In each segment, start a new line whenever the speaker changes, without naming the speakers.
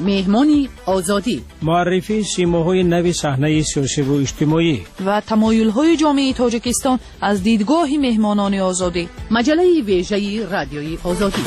مهمانی آزادی،
معرفی سیماهای نو صحنه سیاسی و اجتماعی
و تمایل‌های جامعه تاجیکستان از دیدگاه مهمانان آزادی. مجله ویژه رادیوی آزادی.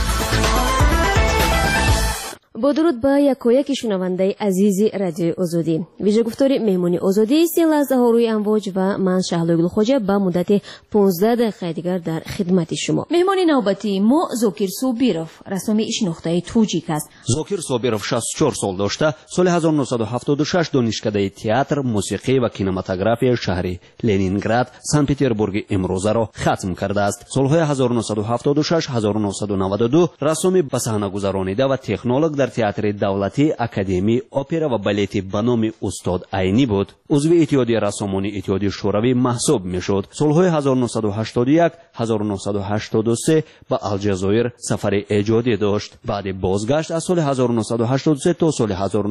با درود به یکایک شنونده عزیز رادیوی آزادی. ویژه گفتار مهمانی آزادی است لحظه ها روی امواج و من شهلا گلخوجه به مدت 15 دقیقه دیگر در خدمت شما. مهمانی نوبتی ما زوکیر سوبیروف، رسمی شناخته توجیک است.
زوکیر سوبیروف 64 سال داشته، سال 1976 دانشکده تئاتر، موسیقی و کینماتوگرافی شهر لنینگراد، سن پترزبورگ امروزه را ختم کرده است. سالهای 1976 1992 رسمی به صحنه گذرانیده و تکنولوژ در تئاتر دولتی، اکادمی اپرا و بالت به نام استاد عینی بود. عضو اتحادیه رسامان اتحادیه شوروی محسوب میشد. سالهای 1981 1983 به الجزایر سفر ایجادی داشت. بعد بازگشت از سال 1983 تا سال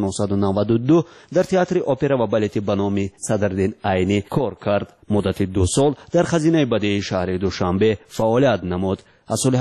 1992 در تئاتر اپرا و بالت به نام صدرالدین عینی کار کرد. مدت 2 سال در خزینه بدیعی شهر دوشنبه فعالیت نمود. از سال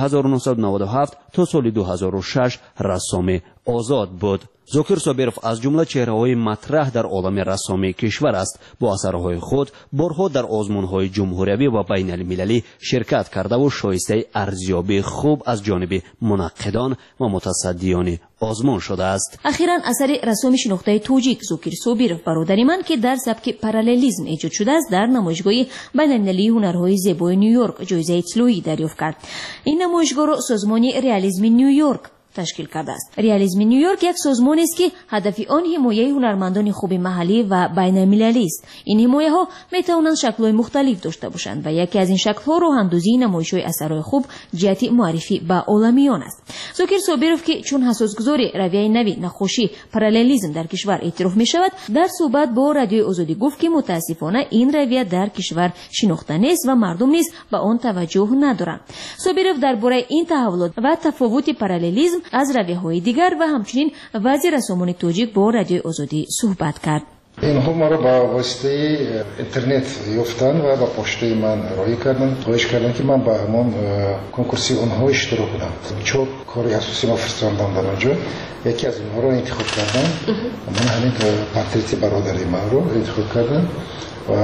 1997 تا سال 2006 رسام آزاد بود. زوکیر سوبیروف از جمله چهره‌های مطرح در عالم رسامی کشور است. با اثرهای خود بارها در آزمون‌های جمهوری و بین المللی شرکت کرده و شایسته ارزیابی خوب از جانب منقدان و متصدیان آزمون شده است.
اخیراً اثر رسامی نقطه توجیک زوکیر سوبیروف برادری من که در سبک پارالیلیسم ایجاد شده است در نمایشگاه بین المللی هنرهای زیبای نیویورک جایزه طلایی دریافت کرد. این نمایشگاه را سازمان رئالیسم نیویورک تشکیل کرده است. رئالیسم نیویورک یک سازمان است که هدف آن حمایت هنرمندان خوب محلی و بین المللی است. این حمایت ها می توانند شکل‌های مختلف داشته باشند و یکی از این شکل‌ها راه‌اندازی نمایش‌های اثرهای خوب جهت معرفی به عالمیان است. زوکیر سوبیروف که چون اساسگذار رویه نوی نقاشی پارالیلیسم در کشور اعتراف می شود، در صحبت با رادیوی آزادی گفت که متاسفانه این رویه در کشور شناخته نیست و مردم نیز به آن توجه ندارند. سوبیروف درباره این تحولات و تفاوت پارالیلیسم از رویه‌های دیگر و همچنین وضع رسامان توجیک با رادیوی آزادی صحبت کرد.
اینها ما را با واسطه اینترنت یافتن و با پشته من رای کردن، خواهش کردن که من با همون کنکورسی اونها اشتراک کنم. چون کاری اساسی ما فرستادم در اونجا، یکی از اونها را انتخاب کردن. من همین پورتریت برادری من رو انتخاب کردم و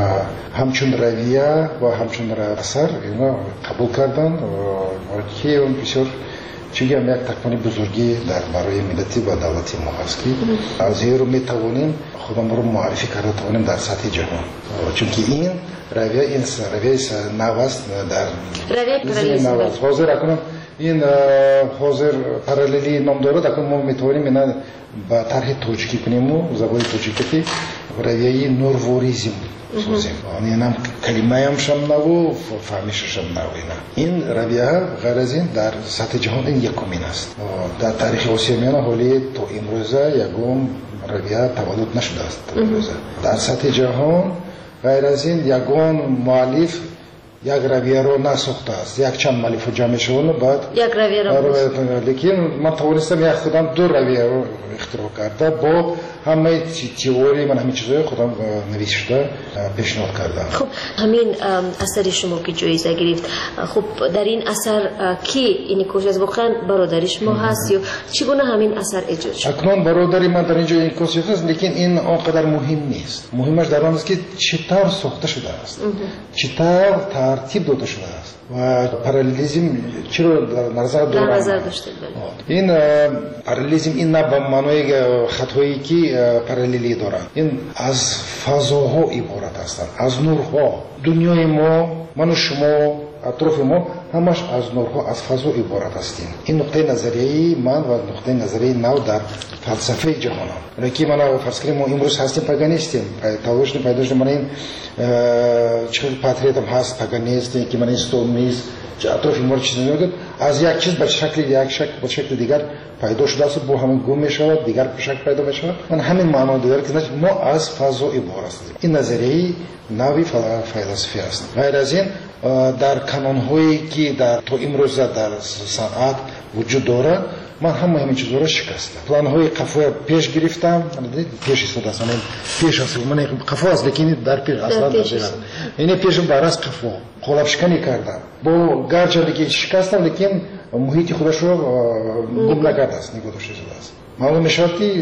همچون رویه و همچون اثر اینا قبول کردن و که اون بسیار چیگه هم یک تکمانی بزرگی در برای ملتی و دولتی ما هست که از این رو میتوانیم خودم رو معرفی کرده توانیم در سطح جهان، چون که این رویه نو است در رویه حاضر اکنون این حاضر پارالیلی نام دارد. اکنون ما میتوانیم اینا با طرح توجیکی کنیم و زبان توجیکی رویه نورواریزم سازیم. این هم کلمه هم شم نو فهمیشش هم نو. این رویه غیر از این در سطح جهان این یکمین است. در تاریخ آسیاییان حالی تا امروزه یکم رویه تولد نشده است. در سطح جهان غیر از این یکم مؤلف یک رویه رو نساخته است. یک چند مؤلف جمع شدن بعد یک رویه رو لیکن من توانستم یک خودم 2 رویه رو اختراع کرده با همه تئوری من همین چیزای خودم نوشته پیشنهاد کردم.
خب همین اثر شما که جایزه گرفت، خب در این اثر کی این کوشش از واقعا برادری شما هست یا چگونه همین اثر ایجاد شد؟
اکنون برادری من در اینجا این کوشش هست، لیکن این آنقدر مهم نیست. مهمش در آن است که چطور ساخته شده است، چطور ترتیب داده شده است و پارالیلیسم چرا در نظر داشته. این پارالیلیسم این نه به معنای خطایی که پارالیلی دارند. این از فضاها عبارت هستند، از نورها. دنیای ما، من و شما، اطراف ما همش از نورها، از فضا عبارت هستیم. این نقطه نظریه من و نقطه نظریه نو در فلسفه جهان هم. که من فرض کنیم ما امروز هستیم پاگانیستیم، پیداش من این چه پاتریت هم هست پاگانیستی که من این ستومیست اطراف ما چیزی نمیگه، از یک چیز به شکل دیگر پیدا شده است، با همون گم میشود، دیگر به شکل پیدا میشود. من همین معنا داره که ما از فضا عبارت هستیم. این نظریه نوی فلسفی است. غیر از این در کانون‌هایی که در تو امروز در صنعت وجود داره، من همین چیزا رو شکستم. پلان‌های قفا پیش گرفتم، پیش استفاده است. پیش است. من قفا است، لیکن در پیش اصلا ندارم. این پیشم برای قفا قلاب شکنی کردم. با گرچه دیگه شکستم، لیکن محیط خودش رو گم نکرده است، نگذاشته است. معلوم میشه که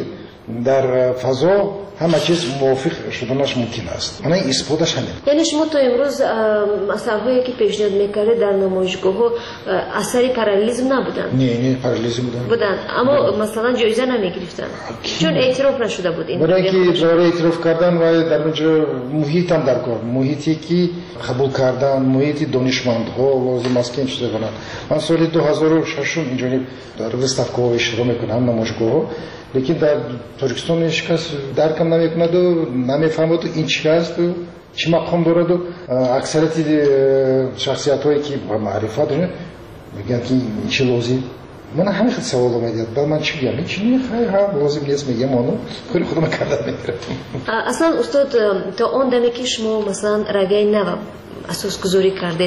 در فضا همه چیز موافق شدنش ممکن است. من اثباتش همین.
یعنی شما تا امروز اثرهایی که پیشنهاد میکرده در نمایشگاه ها اثری پارالیزم نبودن؟
نه پارالیزم بودن.
اما مثلا جایزه نمیگرفتن چون اعتراف نشده بود این.
برای که برای اعتراف کردن و در اونجا محیط هم در کار، محیطی که قبول کردن، محیط دانشمندها لازم است که این چیزا کنن. من سال 2006 اینجا در وستافکو اشتراک میکنم نمایشگاه، لیکن در ترکستان هیچ کس درکم نمیکند و نمیفهمد این چی است و چی مقام دارد و اکثریت شخصیت‌هایی که با معرفت دارن میگن که این چی لازم. من همین خیلی سوال میاد بعد من چی بگم؟ این چی هم لازم نیست میگم اونو کاری خودم کردم میگیرم.
اصلا استاد تا اون دمی که شما مثلا رویه نو اساس گذاری کردید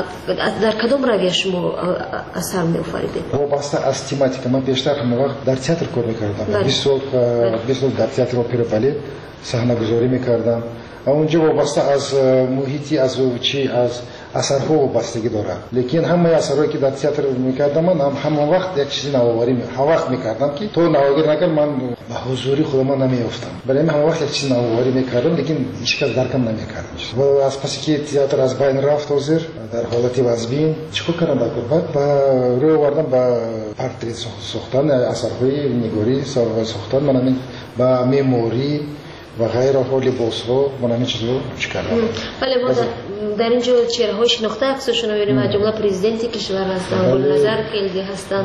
در کدام رویه شما اثر می‌آفریدید؟
وابسته از تماتیک من بیشتر همه وقت در تئاتر کار می‌کردم. 20 سال در تئاتر اپرا بالت صحنه گذاری می‌کردم. اونجا وابسته از محیطی از چی از اثرها وابستگی داره. لیکن همه اثرهایی که در تئاتر می‌کردم من هم وقت یک چیزی نوآوری وقت می‌کردم که تو نوآوری نکن من به حضوری خودم نمیافتم. برای من هم وقت یک چیزی نوآوری می‌کردم لیکن هیچ کس درکم نمی‌کرد. و از پس که تئاتر از بین رفت حاضر در حالت وزبین چیکار کردم بعد با روی آوردم با پورتری ساختن اثرهای نگاری ساختن من با مموری و غیره ها لباس‌ها من همین چیزا کردم.
بله ما در اینجا چهره‌های شناخته عکسشون رو می‌بینیم از جمله پرزیدنت کشور هستن، گلنظر خیلدی هستن،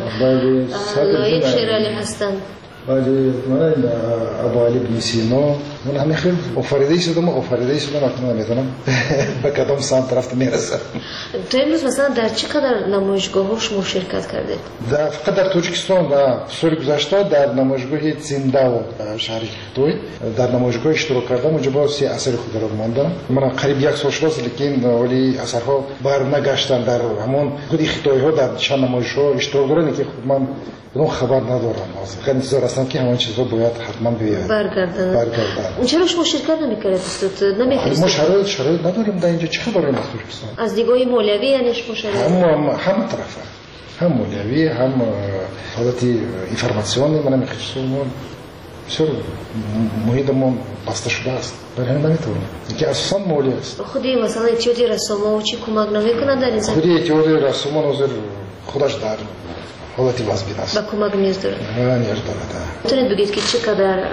لایق شیرالی هستن.
بله من ابو علی بن سینا من همین خیلی آفریده شدم اصلا نمیدونم به کدام سمت رفت میرسم.
تو امروز مثلا در چقدر نمایشگاه‌ها شما شرکت کردید؟
فقط در تاجیکستان و سال گذشته در نمایشگاه زنده و شهر خطوی در نمایشگاه اشتراک کردم. اونجا با 3 اثر خود را ماندم. من قریب 1 سال شد لیکن ولی اثرها برنگشتن در همون خود خطوی‌ها در چند نمایش‌ها اشتراک دارن که من اون خبر ندارم. خیلی انتظار هستم که همون چیزا باید حتما بیاد برگردن.
چرا شما شرکت نمی‌کردید استاد؟ نمی‌فرستید؟
ما شرایط نداریم در اینجا. چه خبری از ترکستان؟
از دیدگاه مولوی یعنی شما شرایط
هم طرفه هم مولوی هم حالت اینفورماسیونی من می‌خواستم بسیار محیطمون بسته شده است. برای همین نمیتونیم. اینکه اساساً مولوی است.
خودی مثلا اتحاد رسوما و چی کمک نمی‌کنند در این زمینه؟
خودی اتحاد رسوما نظر خودش در حالت وزبین است.
با کمک نیاز داره.
نیاز داره.
میتونید بگید که چقدر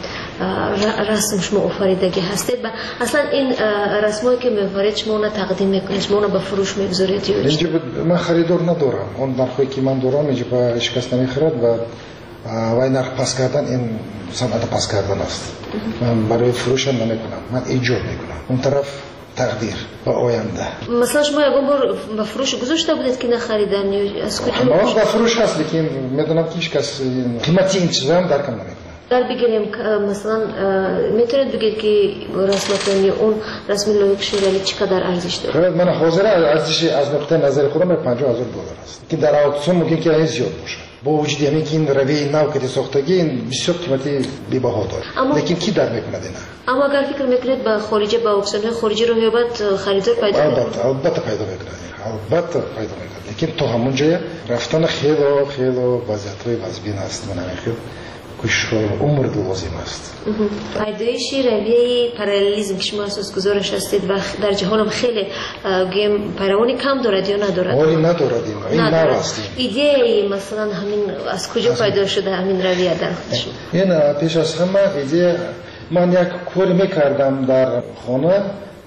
رسم شما آفریدگی هستید و اصلا این رسمایی که می‌آفرید شما اون تقدیم میکنید، شما اون به فروش می‌گذارید یا
اینجا من خریدار ندارم. اون نرخی که من دارم اینجا با هیچ کس نمی‌خرد و وای نرخ پس کردن این صنعت پس کردن است. من برای فروش هم نمی‌کنم. من ایجاد می‌کنم. اون طرف تقدیر با آینده.
مثلا شما یکم بار به فروش گذاشته بودید که نخریدن از کجا؟
ما به فروش هست لیکن میدونم که هیچ کس قیمتی این چیزا هم درکم نمیکنه.
در بگیریم مثلا میتونید بگید که رسمتون اون رسم لایق شیرالی چقدر ارزش داره؟
من حاضر ارزش از نقطه نظر خودم $50,000 است که در اکسیون ممکن که این زیاد باشه. با وجود همین که این روی نو که ساختگی این بسیار قیمتی بی‌بها داره. لیکن کی در میکنه اینا؟
اما اگر فکر میکنید با خارجی با اکسیون خارجی رو یابد خریدار پیدا کنید؟
البته پیدا میکنه. لیکن تو همون جای رفتن خیلی وضعیت‌های وزبین است. من خیلی کش عمر لازم است.
پیدایش رویه پارالیزم که شما اساس گذارش هستید و در جهان هم خیلی گیم پیروانی کم دارد یا ندارد؟
ولی ندارد این نو است.
ایده مثلا همین از کجا پیدا شده همین رویه در خودشون؟
این پیش از همه ایده من یک کاری میکردم در خانه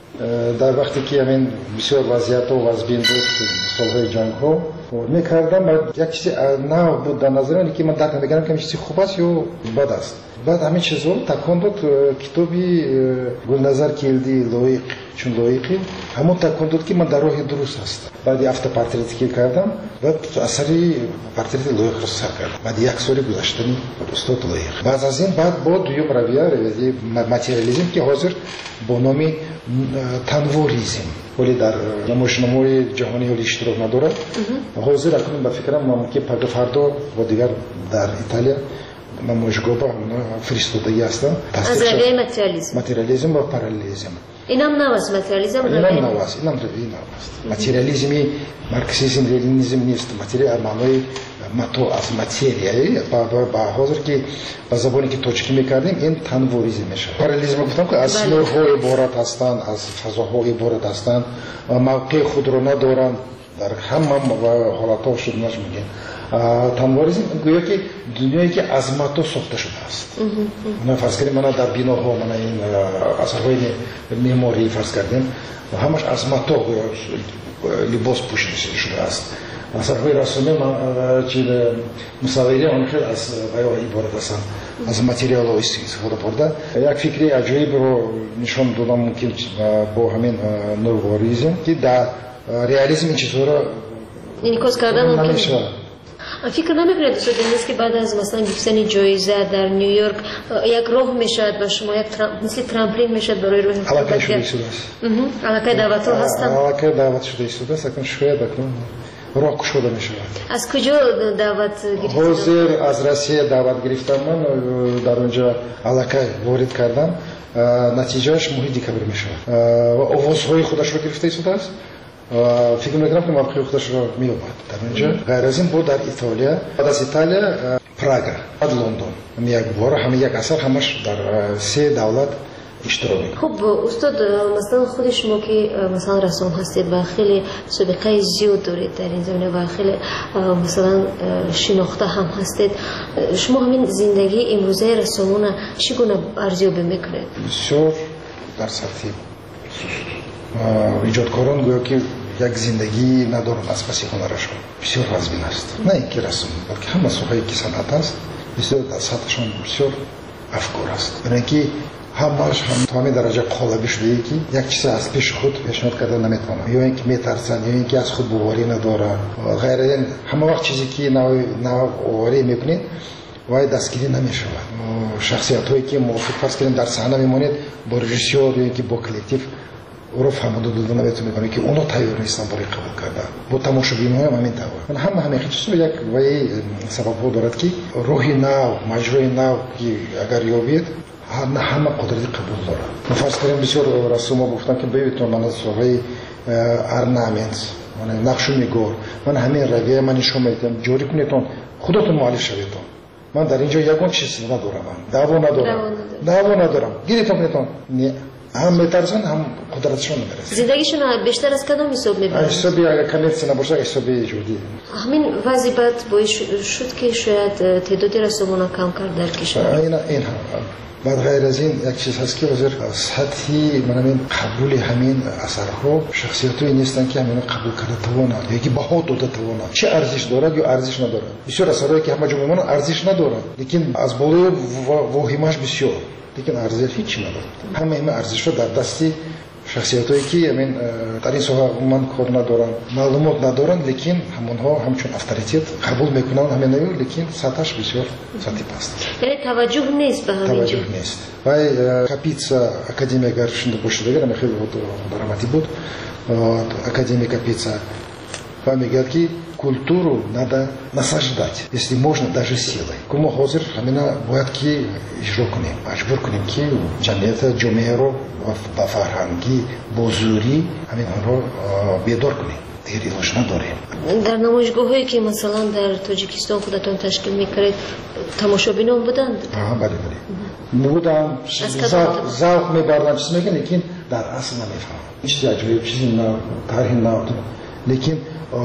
در وقتی که همین بسیار وضعیت و وزبین بود سالهای جنگ ها میکردم و یک چیزی نو بود در نظر من که من درک نمیکردم که چیزی خوب است یا بد است. بعد همین چیزا تکان داد کتابی گلنظر کیلدی لایق چون لایقی همون تکان داد که من در راه درست هستم. بعد هفته پورتریتی که کردم بعد اثری پورتریت لایق رو سر کردم. بعد 1 سال گذشتنی استاد لایق. بعد از این بعد با دوم رویه ماتریالیسم که حاضر با نام تنوریزم ولی در نمایشنامه‌های جهانی ولی اشتراک نداره. حاضر اکنون به فکرم ممکن فردا و دیگر در ایتالیا نمایشگاه با فرستادگی هستن.
از رویه ماتریالیسم
و پارالیزم
اینم نواست ماتریالیسم
اینم نواست اینم نواست ماتریالیسمی مارکسیسم لنینیسم نیست ماتریال معنای ماتو از ماتریایی با حاضر که با زبانی که توجیه میکردیم این تنوریزم میشه پارالیزم گفتم که از نورهای عبارت هستند از فضاهای عبارت هستند موقع خود رو ندارند در همه حالتها شد میگن تنوریزم گویا که دنیایی که از ماتو ساخته شده است من فرض کردیم من در بیناها من این اثرهای معماری فرض کردیم و همش از ماتو لباس پوشیده شده است اثرهای رسومی مصوری آن خیلی از عبارت هستند از ماتریال ها استفاده برده یک فکری عجیب رو نشان دادم ممکن با همین نورواریزم که در ریالیسم این چیزها رو
انعکاس کردن ممکنه فکر نمیکنید دوست نیست که بعد از مثلا گرفتن جایزه در نیویورک یک راه میشد و شما یک مثل ترامپولین میشد برای روی
علاقه شده است
علاقه دعوت ها هستن
علاقه دعوت شده است اکنون شاید اکنون راه کشوده میشه
از کجا دعوت گرفتید
حاضر از روسیه دعوت گرفتم من در اونجا علاقه وارد کردم نتیجهش ماه دکبر میشه و آوازهای خودش رو گرفته است فکر میکنم که موقع خودش رو میومد در اونجا غیر از این بود در ایتالیا بعد از ایتالیا پراگ بعد لندن یک بار همه یک اثر همش در 3 دولت اشتراک.
خب استاد مثلا خود شما که مثلا رسام هستید و خیلی سابقه زیاد دارید در این زمینه و خیلی مثلا شناخته هم هستید شما همین زندگی امروزه رسامون چگونه ارزیابی میکنید؟
بسیار در سطح ایجادکاران گویا که یک زندگی ندارن از پس هنرشون بسیار رزمین است نه اینکه رسم بلکه همه سوهایی که صنعت است بسیار سطحشون بسیار افکار است برای اینکه همش هم تا همین درجه قالبی شده ای که یک چیز از پیش خود پیشنهاد کرده نمیتونه یا اینکه میترسن یا اینکه از خود باوری ندارن غیر این همه وقت چیزی که نوع باوری میکنید وای دستگیری نمیشه شخصیت هایی که موافق فرض کنیم در صحنه میمونید با رژیسور یا اینکه با کلکتیو او رو فهمونده دادن نمیتونه میکنه که اونو تیار نیستن برای قبول کردن با تماشاگران هم همین طور من همه چیز یک وای سبب ها دارد که روحی نو مجرای نو که اگر یابید همه قدرت قبول دارن من فرض کنیم بسیار رسوما گفتن که ببینید من از صحبه ارنامنت من نقشو میگور من همین رویه من نشون میدم جوری کنیتون خودتون مؤلف شویدون من در اینجا یگان چیزی ندارم دعوا ندارم گیریتون کنیتون نه هم میترسن هم قدرتشون نمیرسه
زندگیشون بیشتر از کدام حساب میبرن
حسابی اگر کمیت نباشه حسابی جودی
همین وضعیت باعث شد که شاید تعدادی رسومون کم کرد در کشور
این هم بعد غیر از این یک چیز هست که وزیر سطحی من قبول همین اثرها شخصیتایی نیستن که همین قبول کرده توانند یا که بها داده توانند چه ارزش دارد یا ارزش ندارد بسیار اثرهایی که همه جا میمونن ارزش ندارد لیکن از بالای واهمه‌اش بسیار لیکن ارزش هیچ ندارد همه ارزش رو در دستی شخصیتایی که همین در این سوها من کار ندارن معلومات ندارن لیکن همونها همچون اتوریته قبول میکنن همین نمیو لیکن سطحش بسیار سطحی پست
یعنی توجه نیست به همین
توجه نیست و کاپیتسا академия гаршинда باشه دیگه من خیلی دراماتی بود академия капица помогает que культуру надо насаждать, если можно, даже силой. Кому хозер, хамина боят ки ижрокуни, ажбур куним ки джамията джомеро ба фарҳанги бозури хамин онро бедор куним. Дигар илош надорем.
در نمایشگاهایی که مثلا در تاجیکستان خودتون تشکیل میکردید تماشابینان بودند؟
بله. بودن ذوق میبردن چیز میگن لیکن در اصل نمیفهمن. چیزی عجیب چیزی نه طرحی نه لیکن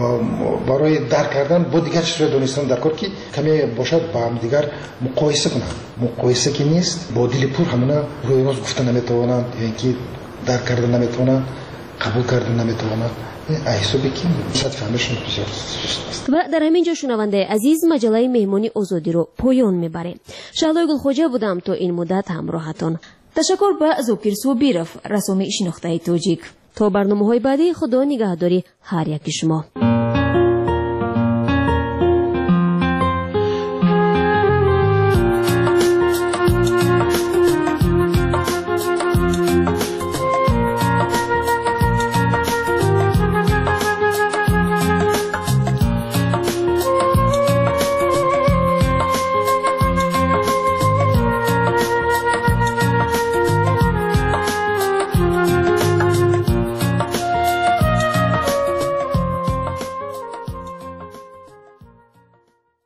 برای درک کردن با دیگر چیزا دونستن در کار که کمی باشد با هم دیگر مقایسه کنن مقایسه که نیست با دل پر همونا روی راست گفتن نمیتوانند یا اینکه درک کردن نمیتوانند قبول کردن نمیتوانند احسابی که شاید فهمشون بسیار است.
و در همین جا شنونده عزیز مجله مهمانی آزادی رو پایان میبره. شهلای گلخوجه بودم تا این مدت همراهتان. تشکر به زوکیر صوبیرف رسام شناخته تاجیک. تا برنامه‌های بعدی خدا نگهداری هر یک شما.